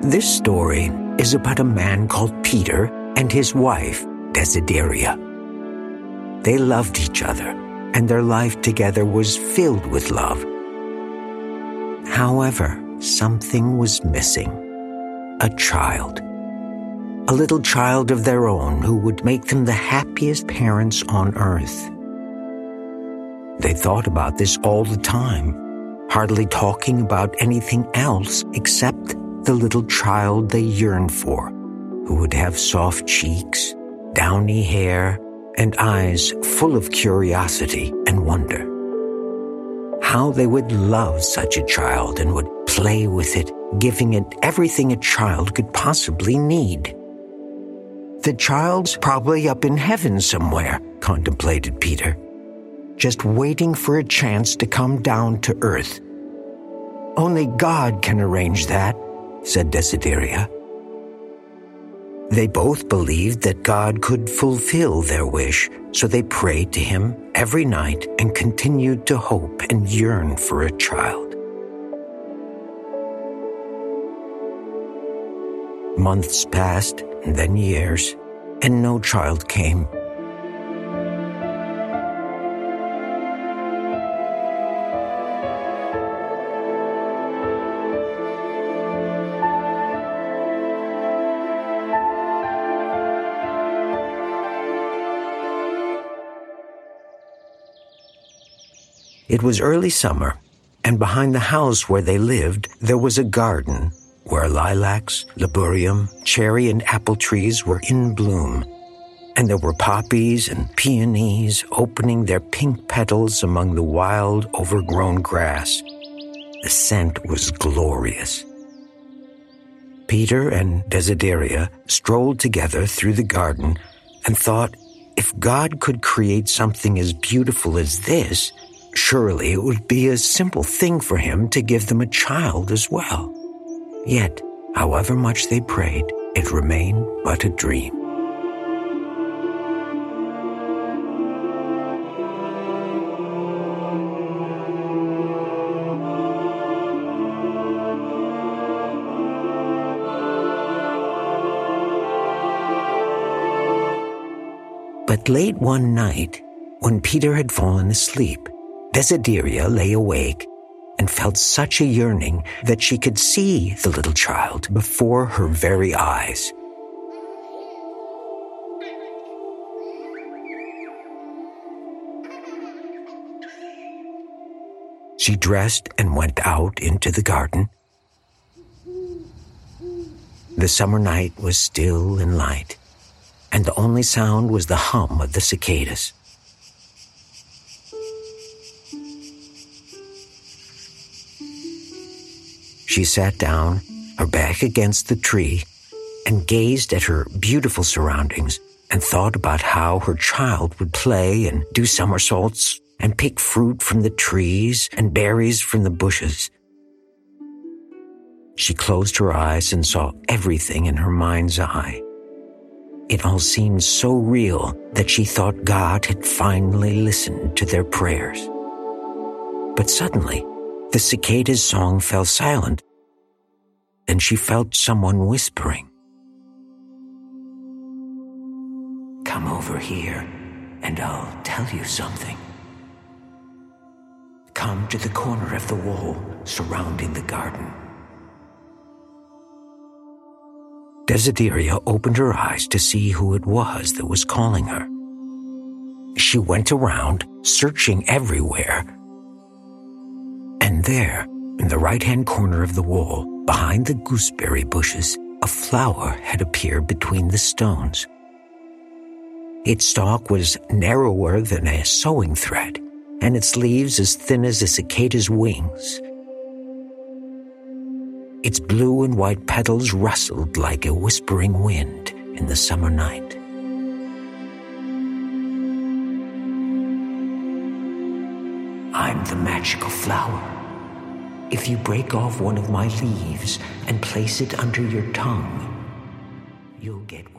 This story is about a man called Peter and his wife, Desideria. They loved each other, and their life together was filled with love. However, something was missing. A child. A little child of their own who would make them the happiest parents on earth. They thought about this all the time, hardly talking about anything else except the little child they yearned for, who would have soft cheeks, downy hair, and eyes full of curiosity and wonder. How they would love such a child and would play with it, giving it everything a child could possibly need. The child's probably up in heaven somewhere, contemplated Peter, just waiting for a chance to come down to earth. Only God can arrange that, said Desideria. They both believed that God could fulfill their wish, so they prayed to him every night and continued to hope and yearn for a child. Months passed, and then years, and no child came. It was early summer, and behind the house where they lived, there was a garden where lilacs, laburnum, cherry, and apple trees were in bloom, and there were poppies and peonies opening their pink petals among the wild, overgrown grass. The scent was glorious. Peter and Desideria strolled together through the garden and thought, if God could create something as beautiful as this, surely it would be a simple thing for him to give them a child as well. Yet, however much they prayed, it remained but a dream. But late one night, when Peter had fallen asleep, Desideria lay awake and felt such a yearning that she could see the little child before her very eyes. She dressed and went out into the garden. The summer night was still and light, and the only sound was the hum of the cicadas. She sat down, her back against the tree, and gazed at her beautiful surroundings and thought about how her child would play and do somersaults and pick fruit from the trees and berries from the bushes. She closed her eyes and saw everything in her mind's eye. It all seemed so real that she thought God had finally listened to their prayers. But suddenly, the cicada's song fell silent, and she felt someone whispering. "Come over here, and I'll tell you something. Come to the corner of the wall surrounding the garden." Desideria opened her eyes to see who it was that was calling her. She went around, searching everywhere. And there, in the right-hand corner of the wall, behind the gooseberry bushes, a flower had appeared between the stones. Its stalk was narrower than a sewing thread, and its leaves as thin as a cicada's wings. Its blue and white petals rustled like a whispering wind in the summer night. "I'm the magical flower. If you break off one of my leaves and place it under your tongue, you'll get